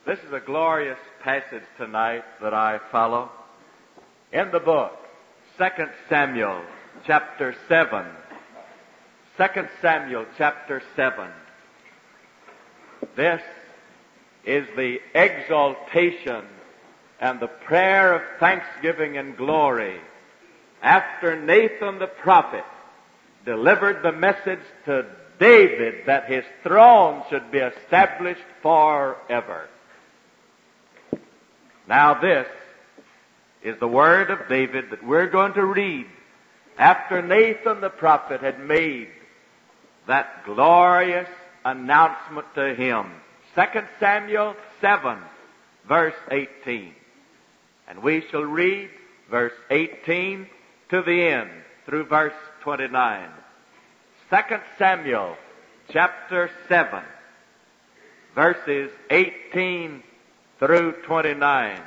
This is a glorious passage tonight that I follow. In the book, 2 Samuel chapter 7. 2 Samuel chapter 7. This is the exaltation and the prayer of thanksgiving and glory after Nathan the prophet delivered the message to David that his throne should be established forever. Now this is the word of David that we're going to read after Nathan the prophet had made that glorious announcement to him. 2 Samuel 7, verse 18. And we shall read verse 18 to the end through verse 29. 2 Samuel chapter 7, verses 18 through 29.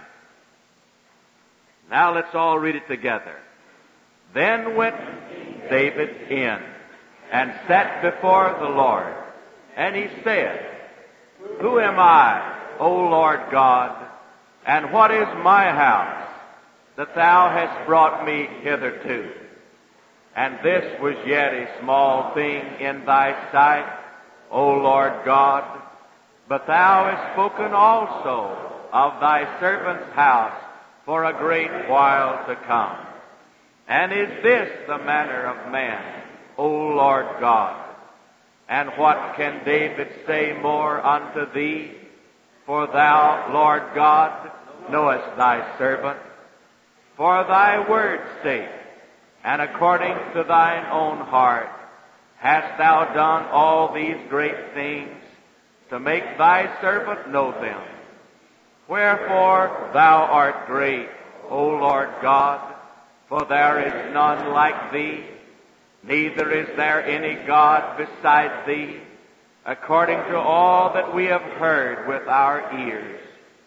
Now let's all read it together. Then went David in and sat before the Lord, and he said, Who am I, O Lord God, and what is my house that thou hast brought me hitherto? And this was yet a small thing in thy sight, O Lord God, but thou hast spoken also of thy servant's house for a great while to come. And is this the manner of man, O Lord God? And what can David say more unto thee? For thou, Lord God, knowest thy servant. For thy word's sake, and according to thine own heart, hast thou done all these great things to make thy servant know them. Wherefore thou art great, O Lord God, for there is none like thee, neither is there any God beside thee, according to all that we have heard with our ears.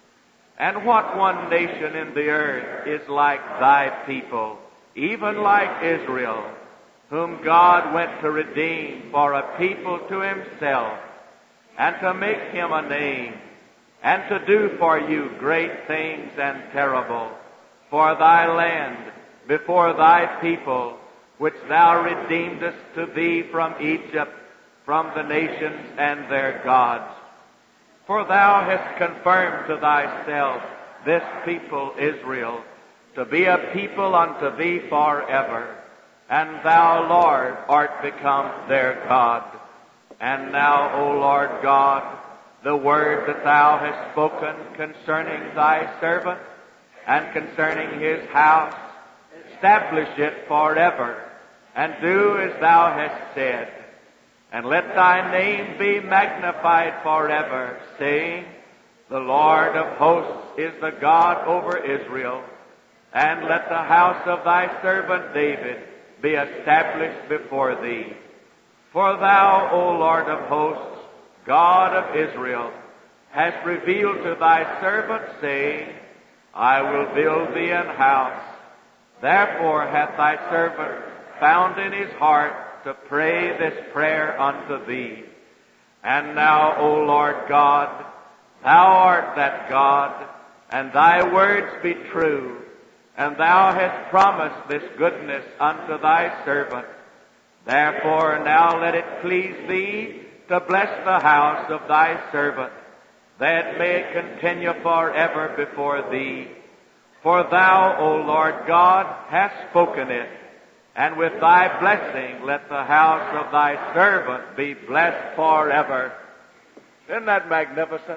And what one nation in the earth is like thy people, even like Israel, whom God went to redeem for a people to himself, and to make him a name, and to do for you great things and terrible, for thy land, before thy people, which thou redeemedest to thee from Egypt, from the nations and their gods. For thou hast confirmed to thyself this people Israel, to be a people unto thee forever, and thou, Lord, art become their God. And now, O Lord God, the word that thou hast spoken concerning thy servant, and concerning his house, establish it forever, and do as thou hast said. And let thy name be magnified forever, saying, The Lord of hosts is the God over Israel. And let the house of thy servant David be established before thee. For thou, O Lord of hosts, God of Israel, hast revealed to thy servant, saying, I will build thee an house. Therefore hath thy servant found in his heart to pray this prayer unto thee. And now, O Lord God, thou art that God, and thy words be true, and thou hast promised this goodness unto thy servant. Therefore now let it please thee to bless the house of thy servant, that may it continue forever before thee. For thou, O Lord God, hast spoken it, and with thy blessing let the house of thy servant be blessed forever. Isn't that magnificent?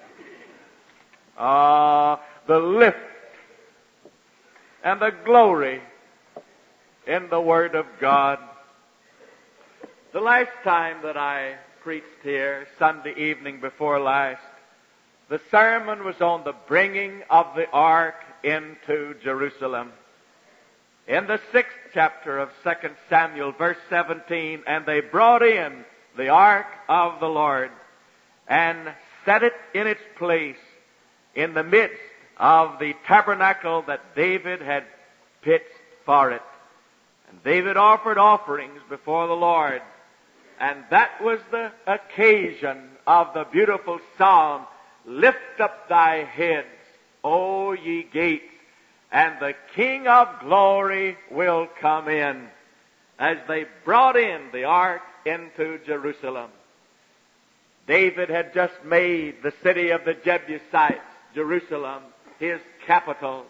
The lift and the glory in the Word of God. The last time that I preached here, Sunday evening before last, the sermon was on the bringing of the ark into Jerusalem. In the 6th chapter of 2 Samuel, verse 17, and they brought in the ark of the Lord and set it in its place in the midst of the tabernacle that David had pitched for it. And David offered offerings before the Lord. And that was the occasion of the beautiful psalm lift up thy heads, O ye gates, and the King of glory will come in. As they brought in the ark into Jerusalem. David had just made the city of the Jebusites, Jerusalem, his capital.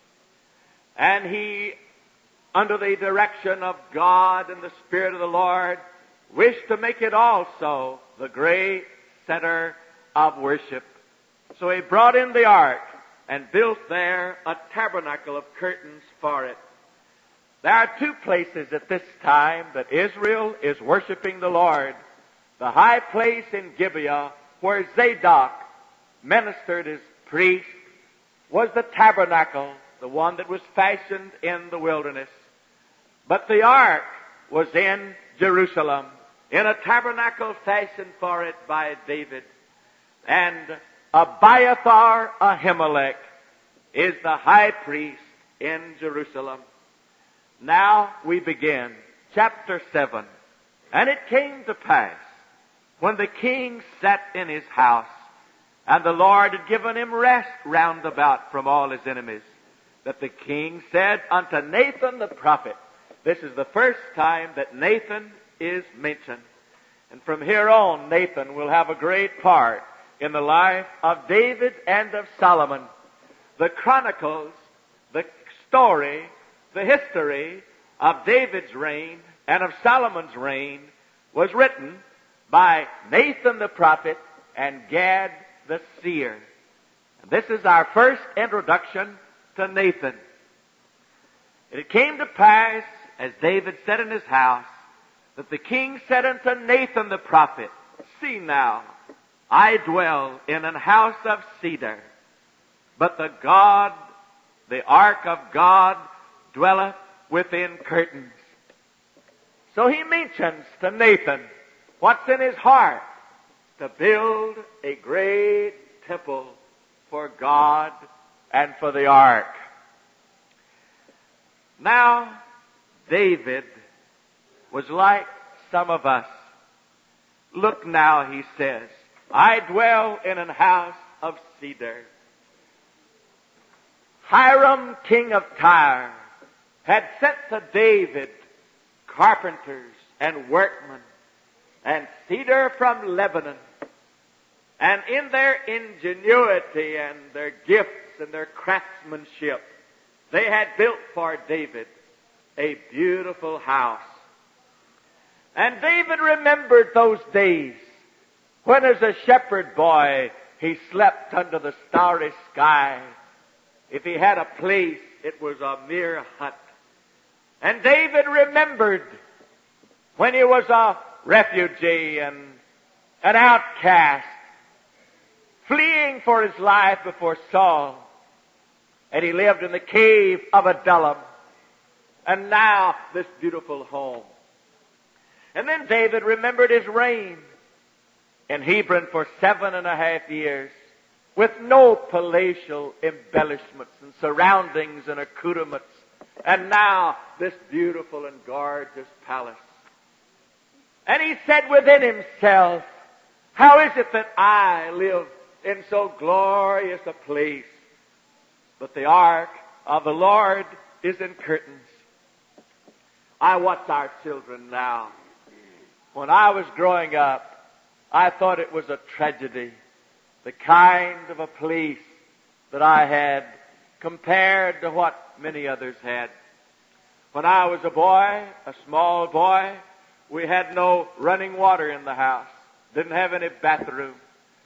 And he, under the direction of God and the Spirit of the Lord, wished to make it also the great center of worship. So he brought in the ark and built there a tabernacle of curtains for it. There are two places at this time that Israel is worshiping the Lord. The high place in Gibeah, where Zadok ministered as priest, was the tabernacle, the one that was fashioned in the wilderness. But the ark was in Jerusalem, in a tabernacle fashioned for it by David. And Abiathar Ahimelech is the high priest in Jerusalem. Now we begin chapter 7. And it came to pass, when the king sat in his house, and the Lord had given him rest round about from all his enemies, that the king said unto Nathan the prophet, this is the first time that Nathan is mentioned. And from here on, Nathan will have a great part in the life of David and of Solomon. The chronicles, the story, the history of David's reign and of Solomon's reign was written by Nathan the prophet and Gad the seer. And this is our first introduction to Nathan. It came to pass, as David sat in his house, that the king said unto Nathan the prophet, see now, I dwell in an house of cedar, but the ark of God dwelleth within curtains. So he mentions to Nathan what's in his heart, to build a great temple for God and for the ark. Now, David was like some of us. Look now, he says, I dwell in an house of cedar. Hiram, king of Tyre, had sent to David carpenters and workmen and cedar from Lebanon. And in their ingenuity and their gifts and their craftsmanship, they had built for David a beautiful house. And David remembered those days when as a shepherd boy he slept under the starry sky. If he had a place, it was a mere hut. And David remembered when he was a refugee and an outcast, fleeing for his life before Saul. And he lived in the cave of Adullam. And now this beautiful home. And then David remembered his reign in Hebron for 7.5 years, with no palatial embellishments and surroundings and accoutrements. And now this beautiful and gorgeous palace. And he said within himself, how is it that I live in so glorious a place? But the ark of the Lord is in curtains. I watch our children now. When I was growing up, I thought it was a tragedy, the kind of a place that I had compared to what many others had. When I was a boy, a small boy, we had no running water in the house. Didn't have any bathroom.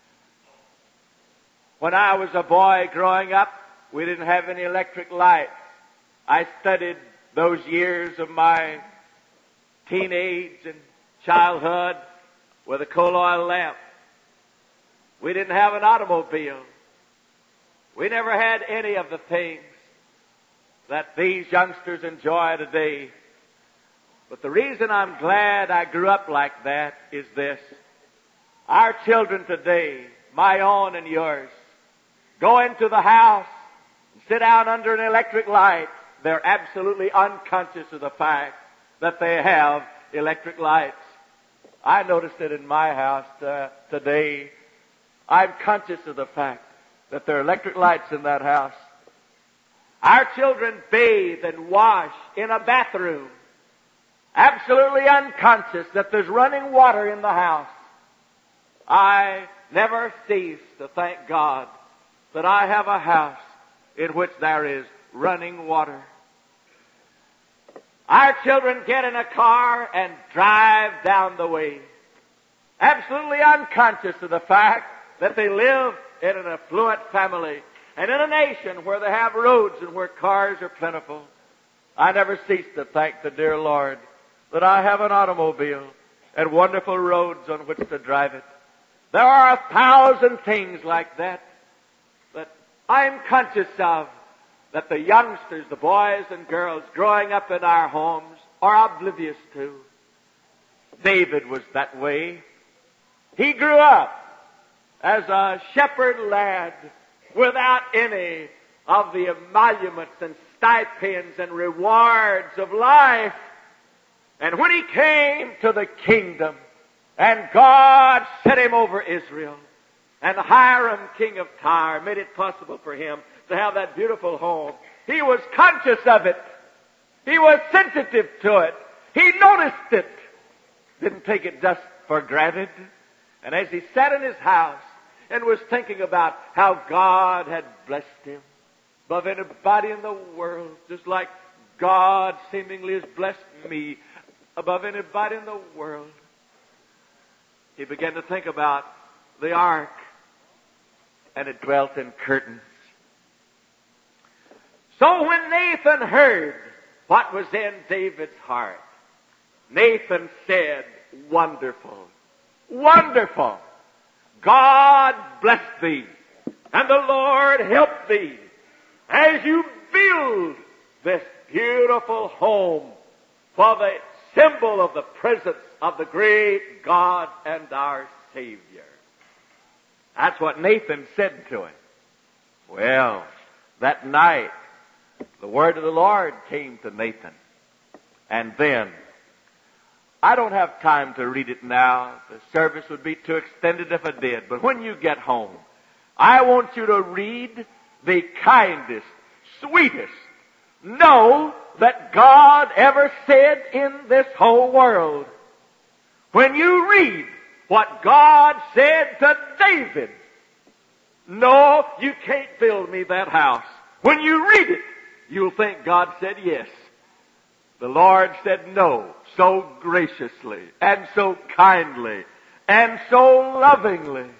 When I was a boy growing up, we didn't have any electric lights. I studied those years of my teenage and childhood with a coal oil lamp. We didn't have an automobile. We never had any of the things that these youngsters enjoy today. But the reason I'm glad I grew up like that is this. Our children today, my own and yours, go into the house and sit down under an electric light. They're absolutely unconscious of the fact that they have electric lights. I noticed it in my house today. I'm conscious of the fact that there are electric lights in that house. Our children bathe and wash in a bathroom, absolutely unconscious that there's running water in the house. I never cease to thank God that I have a house in which there is running water. Our children get in a car and drive down the way, absolutely unconscious of the fact that they live in an affluent family and in a nation where they have roads and where cars are plentiful. I never cease to thank the dear Lord that I have an automobile and wonderful roads on which to drive it. There are 1,000 things like that that I'm conscious of, that the youngsters, the boys and girls growing up in our homes are oblivious to. David was that way. He grew up as a shepherd lad without any of the emoluments and stipends and rewards of life. And when he came to the kingdom and God set him over Israel, and Hiram, king of Tyre, made it possible for him to have that beautiful home, he was conscious of it. He was sensitive to it. He noticed it. Didn't take it just for granted. And as he sat in his house and was thinking about how God had blessed him above anybody in the world, just like God seemingly has blessed me above anybody in the world, he began to think about the ark, and it dwelt in curtains. So when Nathan heard what was in David's heart, Nathan said, "Wonderful, wonderful. God bless thee, and the Lord help thee as you build this beautiful home for the symbol of the presence of the great God and our Savior." That's what Nathan said to him. Well, that night, the word of the Lord came to Nathan. And then, I don't have time to read it now. The service would be too extended if I did. But when you get home, I want you to read the kindest, sweetest no that God ever said in this whole world. When you read what God said to David, "No, you can't build me that house." When you read it, you'll think God said yes. The Lord said no, so graciously and so kindly and so lovingly.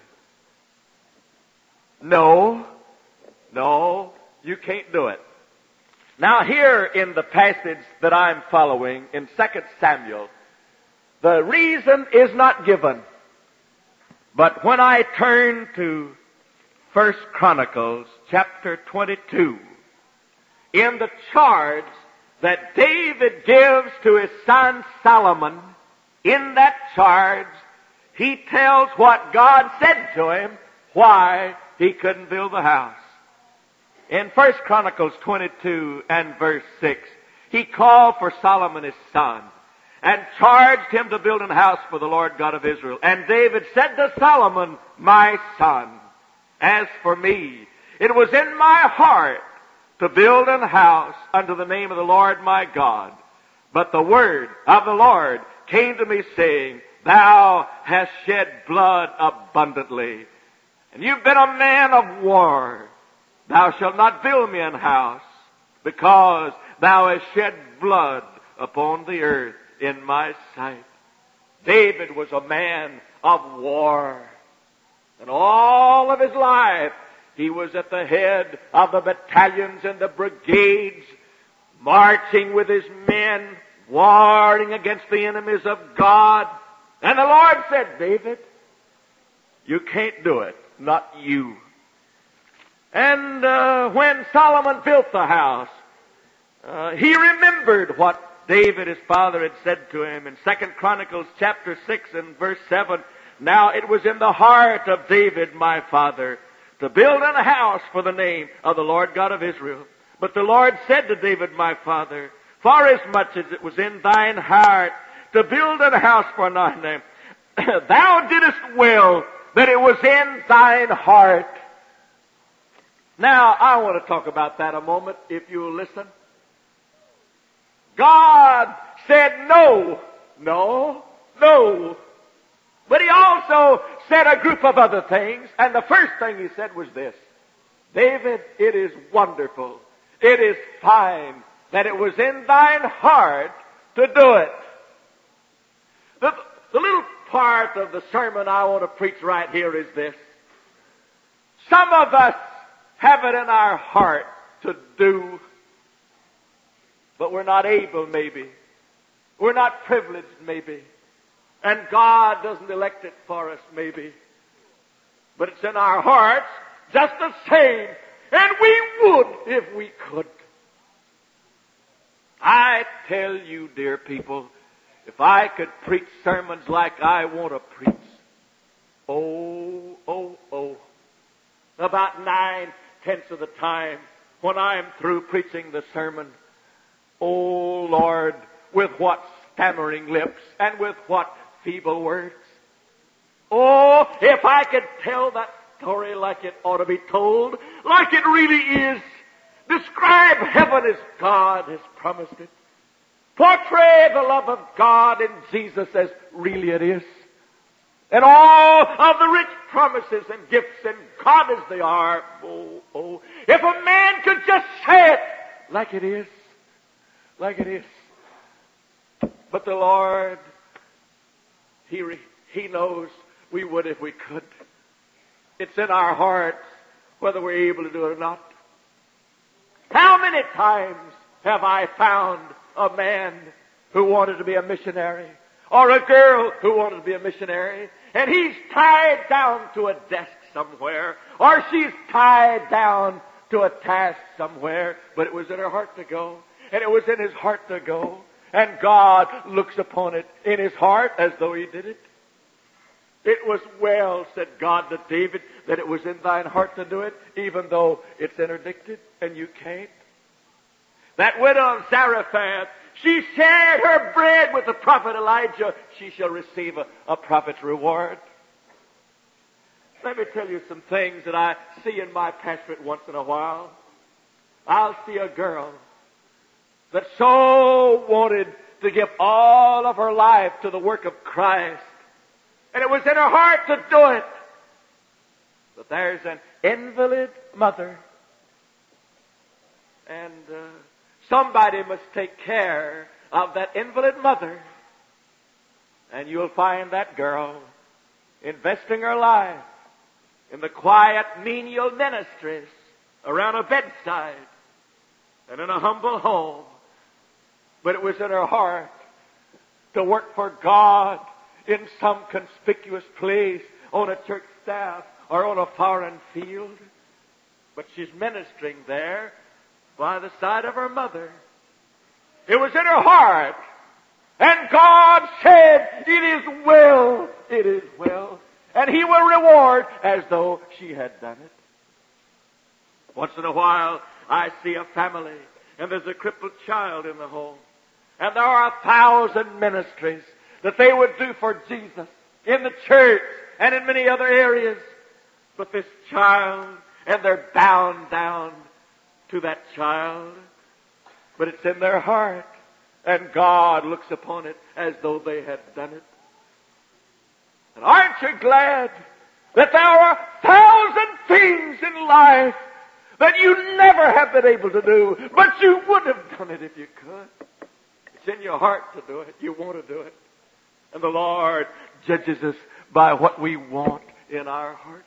No, you can't do it. Now here in the passage that I'm following in 2 Samuel, the reason is not given. But when I turn to 1 Chronicles chapter 22, in the charge that David gives to his son Solomon, in that charge, he tells what God said to him, why he couldn't build the house. In 1 Chronicles 22 and verse 6, he called for Solomon his son and charged him to build a house for the Lord God of Israel. And David said to Solomon, "My son, as for me, it was in my heart to build an house unto the name of the Lord my God. But the word of the Lord came to me saying, Thou hast shed blood abundantly, and you've been a man of war. Thou shalt not build me an house, because thou hast shed blood upon the earth in my sight." David was a man of war. And all of his life, he was at the head of the battalions and the brigades, marching with his men, warring against the enemies of God. And the Lord said, "David, you can't do it, not you." And when Solomon built the house, he remembered what David, his father, had said to him in 2 Chronicles chapter 6 and verse 7. "Now it was in the heart of David, my father, to build a house for the name of the Lord God of Israel. But the Lord said to David, my father, Forasmuch as it was in thine heart to build a house for thy name, thou didst well that it was in thine heart. Now, I want to talk about that a moment, if you'll listen. God said no, no, no. But He also said a group of other things, and the first thing He said was this: David, it is wonderful, it is fine that it was in thine heart to do it. The little part of the sermon I want to preach right here is this. Some of us have it in our heart to do, but we're not able, maybe. We're not privileged, maybe. And God doesn't elect it for us, maybe. But it's in our hearts just the same. And we would if we could. I tell you, dear people, if I could preach sermons like I want to preach, about 9/10 of the time when I'm through preaching the sermon, oh Lord, with what stammering lips and with what feeble words. Oh, if I could tell that story like it ought to be told, like it really is, describe heaven as God has promised it, portray the love of God in Jesus as really it is, and all of the rich promises and gifts and God as they are. If a man could just say it like it is, like it is. But the Lord, He knows we would if we could. It's in our hearts whether we're able to do it or not. How many times have I found a man who wanted to be a missionary, or a girl who wanted to be a missionary, and he's tied down to a desk somewhere, or she's tied down to a task somewhere, but it was in her heart to go, and it was in his heart to go, and God looks upon it in his heart as though He did it. It was well, said God to David, that it was in thine heart to do it, even though it's interdicted and you can't. That widow of Zarephath, she shared her bread with the prophet Elijah. She shall receive a prophet's reward. Let me tell you some things that I see in my pastorate once in a while. I'll see a girl that so wanted to give all of her life to the work of Christ. And it was in her heart to do it. But there's an invalid mother. And somebody must take care of that invalid mother. And you'll find that girl investing her life in the quiet, menial ministries around a bedside and in a humble home. But it was in her heart to work for God in some conspicuous place on a church staff or on a foreign field. But she's ministering there by the side of her mother. It was in her heart. And God said, it is well, it is well. And He will reward as though she had done it. Once in a while, I see a family, and there's a crippled child in the home. And there are 1,000 ministries that they would do for Jesus in the church and in many other areas. But this child, and they're bound down to that child. But it's in their heart, and God looks upon it as though they had done it. And aren't you glad that there are 1,000 things in life that you never have been able to do, but you would have done it if you could? It's in your heart to do it. You want to do it. And the Lord judges us by what we want in our hearts.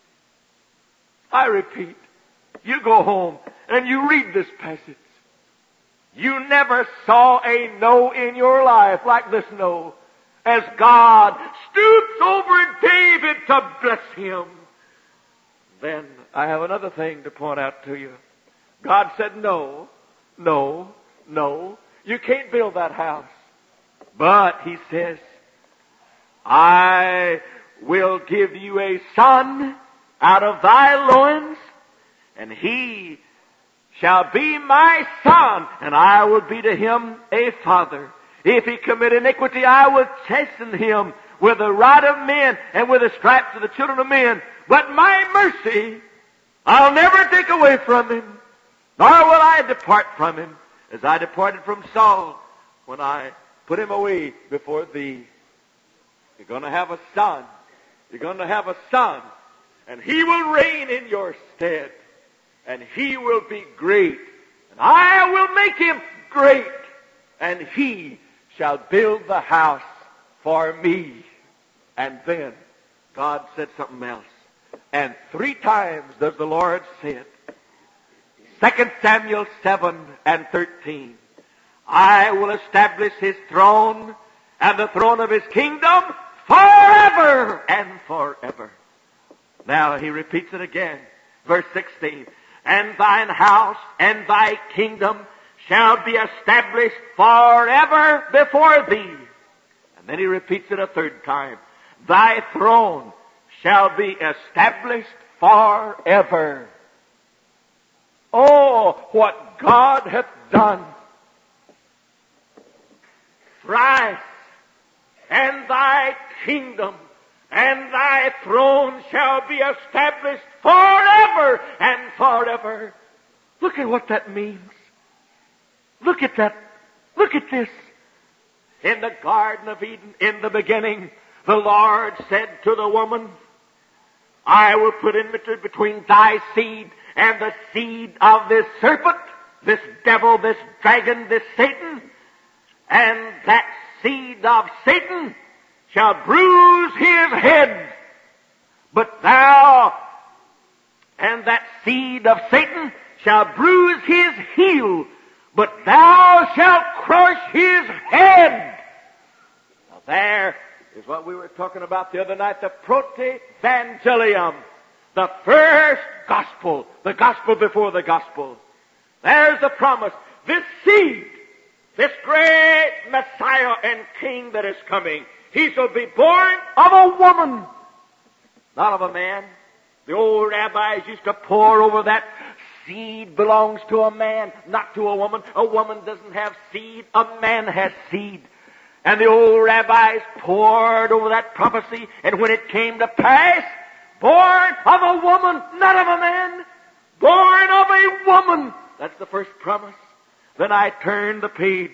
I repeat, you go home and you read this passage. You never saw a no in your life like this no. As God stoops over David to bless him. Then I have another thing to point out to you. God said no, no, no. You can't build that house. But He says, I will give you a son out of thy loins, and he shall be my son, and I will be to him a father. If he commit iniquity, I will chasten him with the rod of men and with the stripes of the children of men. But my mercy I'll never take away from him, nor will I depart from him, as I departed from Saul when I put him away before thee. You're going to have a son. You're going to have a son, and he will reign in your stead, and he will be great, and I will make him great, and he shall build the house for me. And then God said something else. And 3 times does the Lord say it. 2 Samuel 7:13. I will establish his throne and the throne of his kingdom forever and forever. Now he repeats it again. Verse 16. And thine house and thy kingdom shall be established forever before thee. And then he repeats it a 3rd time. Thy throne shall be established forever. Oh, what God hath done. Thrice, and thy kingdom and thy throne shall be established forever and forever. Look at what that means. Look at that. Look at this. In the Garden of Eden, in the beginning, the Lord said to the woman, I will put enmity between thy seed and the seed of this serpent, this devil, this dragon, this Satan, and that seed of Satan shall bruise his head, but thou, and that seed of Satan shall bruise his heel, but thou shalt crush his head. Now there is what we were talking about the other night, the protevangelium, the first gospel, the gospel before the gospel. There's the promise. This seed, this great Messiah and King that is coming, he shall be born of a woman, not of a man. The old rabbis used to pore over that. Seed belongs to a man, not to a woman. A woman doesn't have seed. A man has seed. And the old rabbis pored over that prophecy, and when it came to pass, born of a woman, not of a man, born of a woman. That's the first promise. Then I turned the page.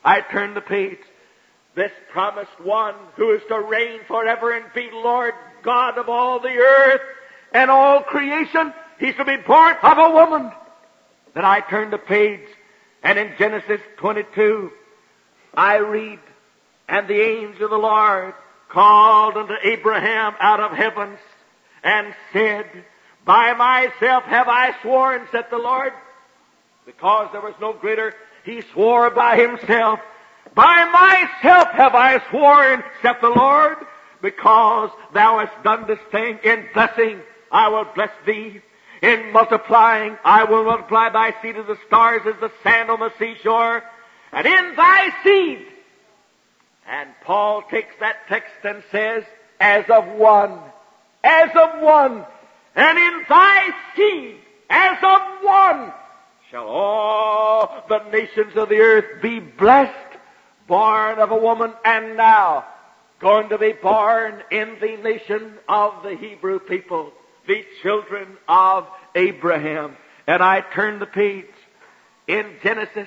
This promised one who is to reign forever and be Lord God of all the earth and all creation, he's to be born of a woman. Then I turned the page, and in Genesis 22, I read, and the angel of the Lord called unto Abraham out of heavens and said, by myself have I sworn, saith the Lord. Because there was no greater, he swore by himself. By myself have I sworn, saith the Lord, because thou hast done this thing. In blessing I will bless thee. In multiplying I will multiply thy seed as the stars, as the sand on the seashore. And in thy seed. And Paul takes that text and says, as of one. As of one. And in thy seed, as of one, shall all the nations of the earth be blessed. Born of a woman, and now going to be born in the nation of the Hebrew people, the children of Abraham. And I turn the page in Genesis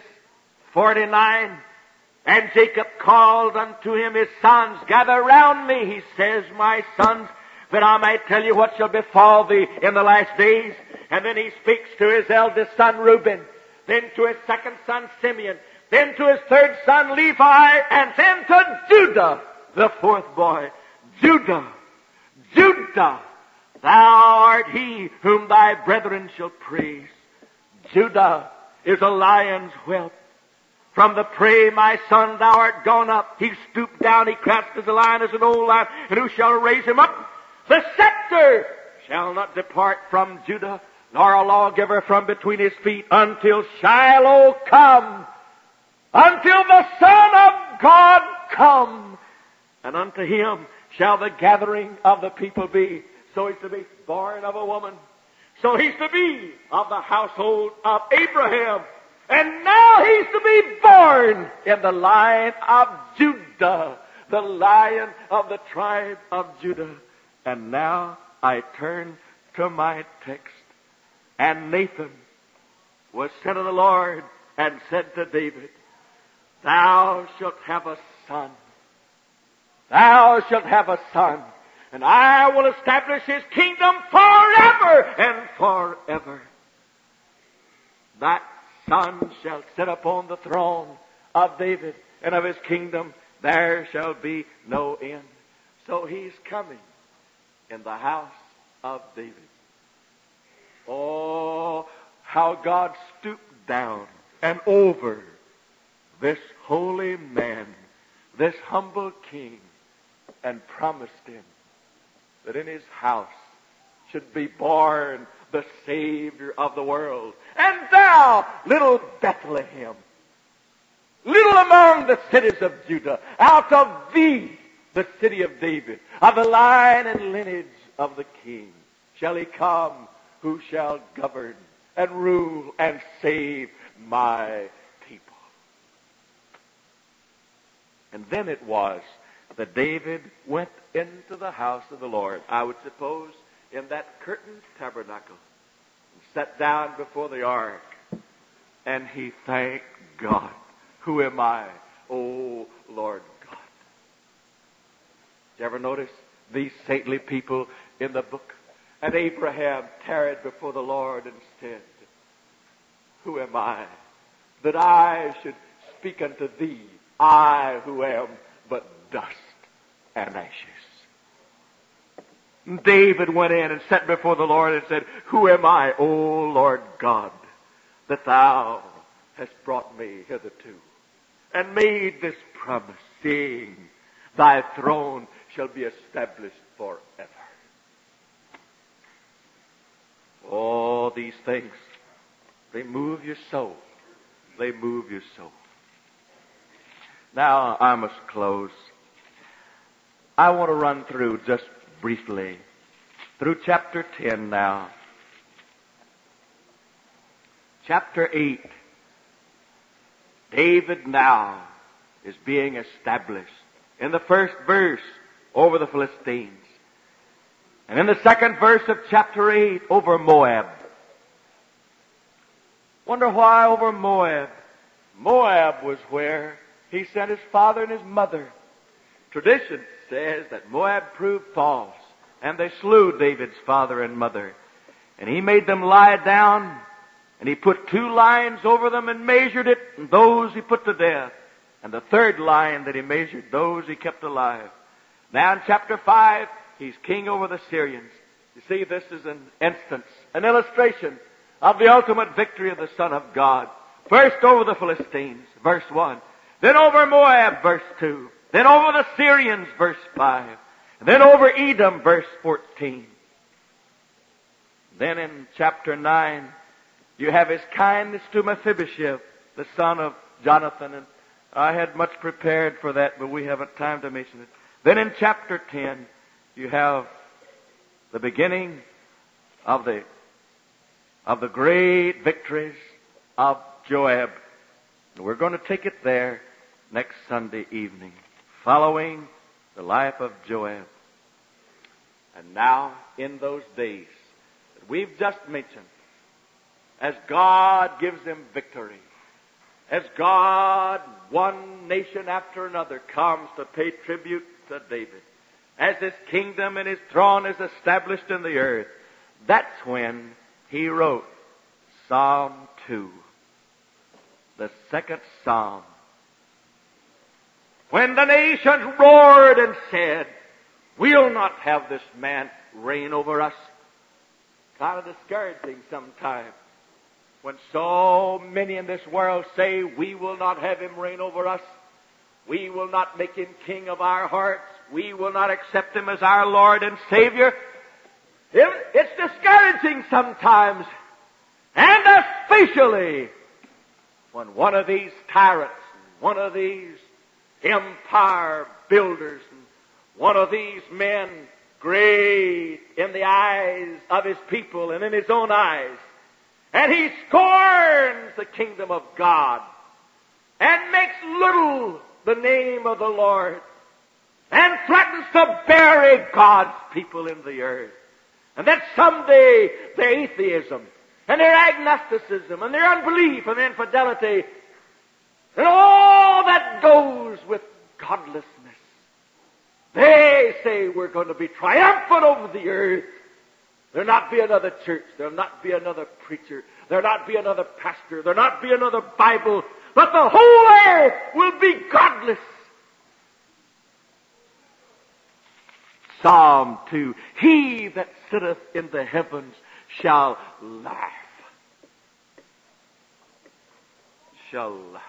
49, and Jacob called unto him his sons, gather round me, he says, my sons, that I may tell you what shall befall thee in the last days. And then he speaks to his eldest son Reuben, then to his second son Simeon, then to his third son Levi, and then to Judah, the fourth boy. Judah, thou art he whom thy brethren shall praise. Judah is a lion's whelp. From the prey, my son, thou art gone up. He stooped down, he crouched as a lion, as an old lion, and who shall raise him up? The scepter shall not depart from Judah, nor a lawgiver from between his feet, until Shiloh come. Until the Son of God come, and unto him shall the gathering of the people be. So he's to be born of a woman. So he's to be of the household of Abraham. And now he's to be born in the line of Judah, the Lion of the tribe of Judah. And now I turn to my text. And Nathan was sent of the Lord and said to David, Thou shalt have a son. Thou shalt have a son, and I will establish his kingdom forever and forever. That son shall sit upon the throne of David, and of his kingdom there shall be no end. So he's coming in the house of David. Oh, how God stooped down and over this holy man, this humble king, and promised him that in his house should be born the Savior of the world. And thou, little Bethlehem, little among the cities of Judah, out of thee, the city of David, of the line and lineage of the king, shall he come, who shall govern and rule and save my people. And then it was that David went into the house of the Lord, I would suppose in that curtained tabernacle, and sat down before the ark, and he thanked God. Who am I, O Lord God? Did you ever notice these saintly people in the book? And Abraham tarried before the Lord and said, Who am I, that I should speak unto thee, I who am but dust and ashes? David went in and sat before the Lord and said, Who am I, O Lord God, that thou hast brought me hitherto, and made this promise, saying, Thy throne shall be established forever. All these things, they move your soul. They move your soul. Now, I must close. I want to run through just briefly through chapter 10 now. Chapter 8. David now is being established in the first verse over the Philistines. And in the second verse of chapter 8 over Moab. Wonder why over Moab? Moab was where he sent his father and his mother. Tradition says that Moab proved false, and they slew David's father and mother. And he made them lie down, and he put 2 lions over them and measured it, and those he put to death. And the 3rd lion that he measured, those he kept alive. Now in chapter 5, he's king over the Syrians. You see, this is an instance, an illustration of the ultimate victory of the Son of God. First over the Philistines, verse 1. Then over Moab, verse 2. Then over the Syrians, verse 5. And then over Edom, verse 14. Then in chapter 9, you have his kindness to Mephibosheth, the son of Jonathan. And I had much prepared for that, but we haven't time to mention it. Then in chapter 10, you have the beginning of the great victories of Joab. And we're going to take it there next Sunday evening, following the life of Joab. And now, in those days that we've just mentioned, as God gives him victory, as God, one nation after another, comes to pay tribute to David, as his kingdom and his throne is established in the earth, that's when he wrote Psalm 2, the 2nd Psalm. When the nations roared and said, We'll not have this man reign over us. Kind of discouraging sometimes when so many in this world say, We will not have him reign over us. We will not make him king of our hearts. We will not accept him as our Lord and Savior. It's discouraging sometimes. And especially when one of these tyrants, one of these empire builders, one of these men great in the eyes of his people and in his own eyes, and he scorns the kingdom of God and makes little the name of the Lord. and threatens to bury God's people in the earth. And that someday their atheism and their agnosticism and their unbelief and their infidelity and all that goes with godlessness, they say we're going to be triumphant over the earth. There'll not be another church. There'll not be another preacher. There'll not be another pastor. There'll not be another Bible. But the whole earth will be godless. Psalm 2, he that sitteth in the heavens shall laugh. Shall laugh.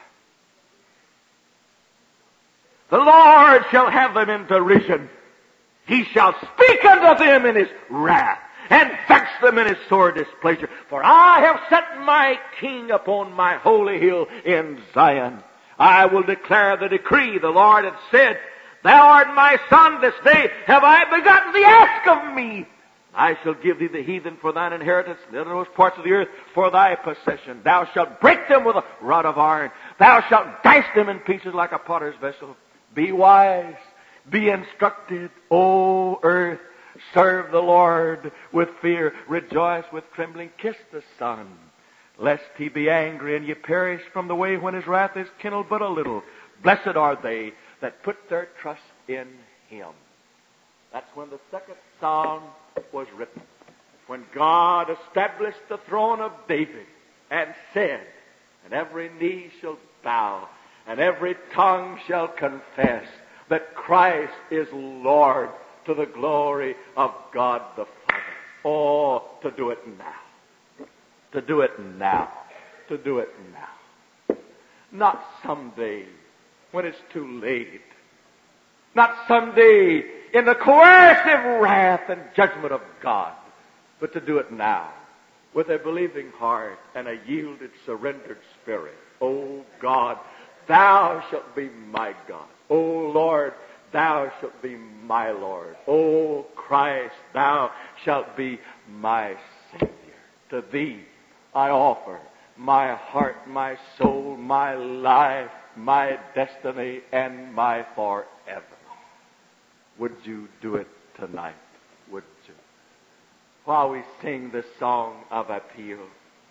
The Lord shall have them in derision. He shall speak unto them in his wrath, and vex them in his sore displeasure. For I have set my king upon my holy hill in Zion. I will declare the decree. The Lord hath said, Thou art my son, this day have I begotten thee, ask of me. I shall give thee the heathen for thine inheritance, and the uttermost parts of the earth for thy possession. Thou shalt break them with a rod of iron. Thou shalt dice them in pieces like a potter's vessel. Be wise, be instructed, O earth. Serve the Lord with fear. Rejoice with trembling. Kiss the Son, lest he be angry and ye perish from the way when his wrath is kindled but a little. Blessed are they that put their trust in him. That's when the second psalm was written. When God established the throne of David and said, and every knee shall bow and every tongue shall confess that Christ is Lord, to the glory of God the Father. Oh, to do it now. To do it now. To do it now. Not someday when it's too late. Not someday in the coercive wrath and judgment of God. But to do it now with a believing heart and a yielded, surrendered spirit. Oh God, Thou shalt be my God. Oh Lord, Thou shalt be my Lord. O Christ, Thou shalt be my Savior. To Thee I offer my heart, my soul, my life, my destiny, and my forever. Would you do it tonight? Would you? While we sing this song of appeal,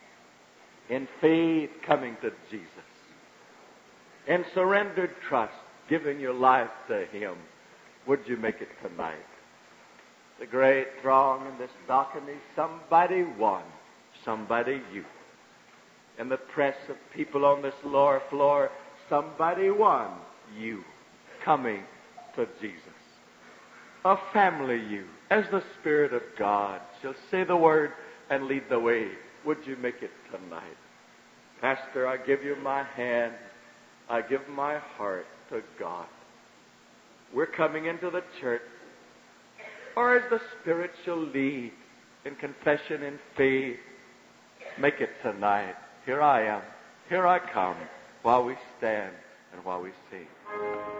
in faith coming to Jesus, in surrendered trust, giving your life to Him, would you make it tonight? The great throng in this balcony, somebody won, somebody you. In the press of people on this lower floor, somebody won, you, coming to Jesus. A family you, as the Spirit of God shall say the word and lead the way. Would you make it tonight? Pastor, I give you my hand. I give my heart to God. We're coming into the church, or as the Spirit shall lead in confession and faith, make it tonight. Here I am. Here I come, while we stand and while we sing.